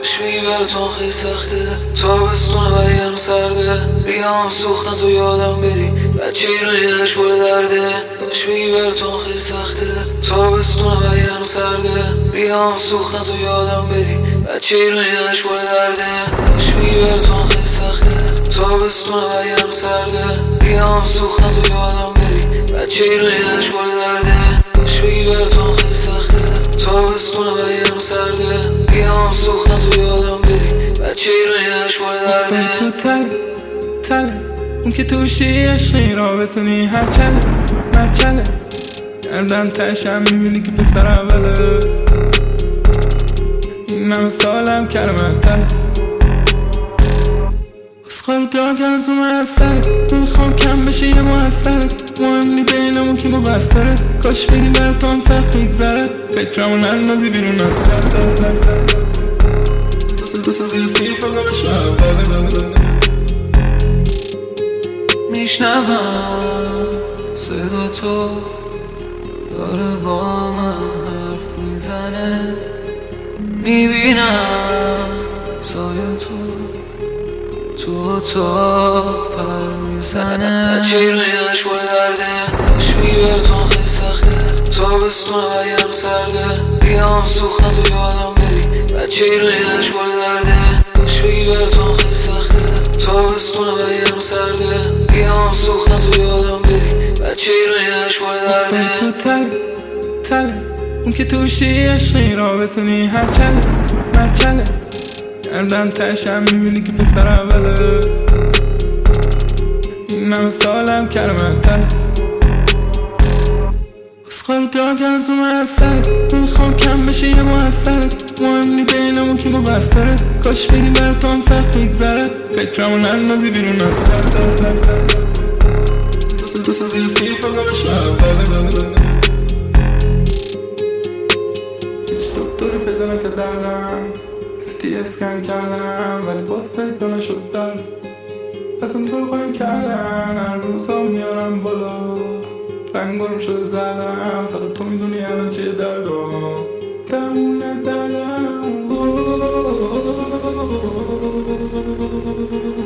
باش بگی براتون خیلی سخته، تابستونه ولی هنو سرده، ریام سوختن تو یادم بری، بچه ایران جلش بال درده. باش بگی براتون خیلی سخته، تابستونه ولی هنو سرده، ریام سوختن تو یادم بری، بچه ایران جلش بال درده. باش بگی براتون خیلی سخته، تابستونه ولی هنو سرده، ریام سوختن تو یادم بری، بچه ایران جلش بال درده. باش بگی براتون خیلی سخته، تابستونه ولی هنو سرده، ریام سوختن تو یادم بری، بچه ایران جلش بال درده. افتای تو تله اون که توشی عشقی را بتونی هرچله گردن تشم میبینی که پسر اوله، این همه سالم کرمه تله بسخار دار کنز اومه از سره، میخوام کم بشه یه محصره، مهم نی بینمون کی مبستره، کاش بگی بر تو هم سخت میگذره، فکرمون اندازی بیرون از سر تو زیر سیف ازم شب میشنوم صدا تو داره با من حرف میزنه، میبینم سایه تو اتاق پر میزنه، بچه ایران جلش بال درده. باش بگی براتون خیلی سخته، تابستونه ولی هنو سرده، ریام سوختن تو یادم بری، بچه ایران جلش بال درده. باش بگی براتون خیلی سخته، تابستونه ولی هنو سرده، ریام سوختن تو یادم بری، بچه ایران جلش بال درده. افتای تو تله اون که توشی عشقی را بتونی هرچله گردن تشم میبینی که پسر اوله، این همه سالم کرمه تله بسخار دار کنز اومه از سره، میخوام کم بشه یه محصره، مهم نی بینمون کی مبستره، کاش بگی بر تو هم سخت میگذره، فکرمون اندازی بیرون از سر تو زیر سیف ازم شب هیچ دکتری پیدا نکردم، سیتی اسکن کردم ولی باز پیدا نشد در اصلا تو قایم کردن، هر روزا میارم بالا رنگارم شده زدم، فقط تو میدونی الان چیه دردم درمونه دردم.